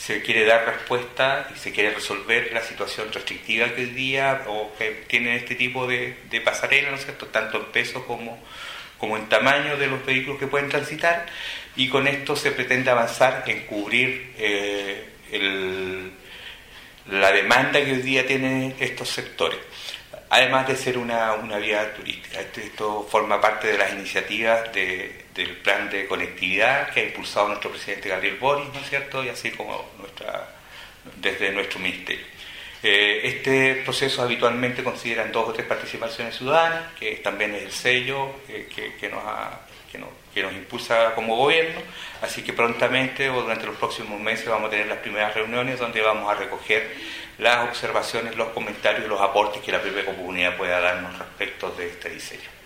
se quiere dar respuesta y se quiere resolver la situación restrictiva que hoy día o que tiene este tipo de pasarela, ¿no es cierto?, tanto en peso como en tamaño de los vehículos que pueden transitar, y con esto se pretende avanzar en cubrir la demanda que hoy día tienen estos sectores, además de ser una vía turística. Esto forma parte de las iniciativas del plan de conectividad que ha impulsado nuestro presidente Gabriel Boric, ¿no es cierto?, y así como desde nuestro ministerio. Este proceso habitualmente consideran 2 o 3 participaciones ciudadanas, que también es el sello que nos impulsa como gobierno, así que prontamente o durante los próximos meses vamos a tener las primeras reuniones donde vamos a recoger las observaciones, los comentarios y los aportes que la propia comunidad pueda darnos respecto de este diseño.